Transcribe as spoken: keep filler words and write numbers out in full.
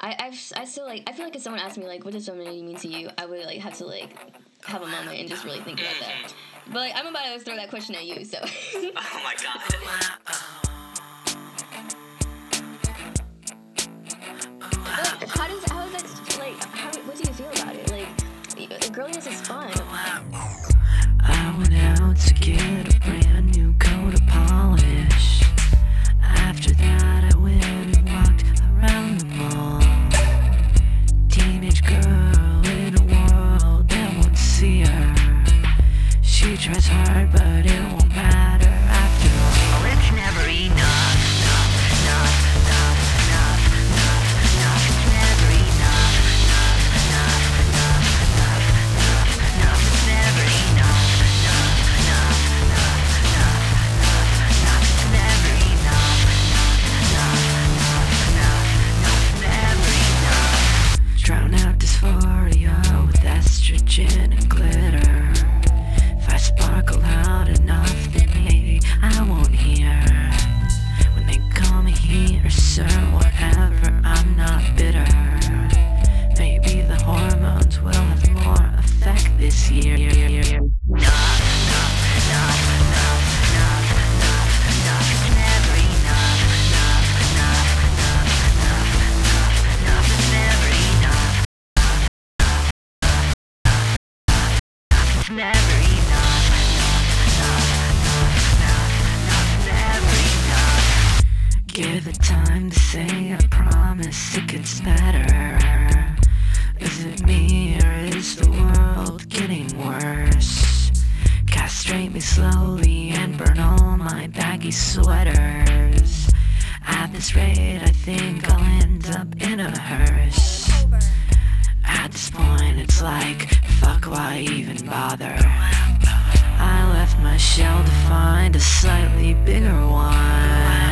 I I've, I still like I feel like if someone asked me like what does femininity mean to you, I would like have to like have a moment and just really think about that. But like, I'm about to throw that question at you, so. Oh my god. Like, how does how is that like? How what do you feel about it? Like, girliness is fun. I went out to get a brand new coat of polish. After that, I went and walked around the mall. Teenage girl in a world that won't see her. She tries hard, but it won't matter after all. Oh, it's never enough, enough, enough, enough, enough, enough, enough. It's never enough, enough, enough, enough, enough, enough, enough. It's never enough, enough, enough, enough, enough, enough, enough. It's never enough, enough, enough, enough, enough. It's never enough. Drown out dysphoria with estrogen and glitter. If I sparkle out enough, then maybe I won't hear. When they call me he or sir, whatever, I'm not bitter. Maybe the hormones will have more effect this year. Enough, enough, enough, enough, enough, enough, enough. It's never enough, enough, enough, enough, enough, enough, enough. It's never enough, it's never enough. Give it time to say I promise it gets better. Is it me or is the world getting worse? Castrate me slowly and burn all my baggy sweaters. At this rate I think I'll end up in a hearse. At this point it's like, fuck, why even bother? I left my shell to find a slightly bigger one.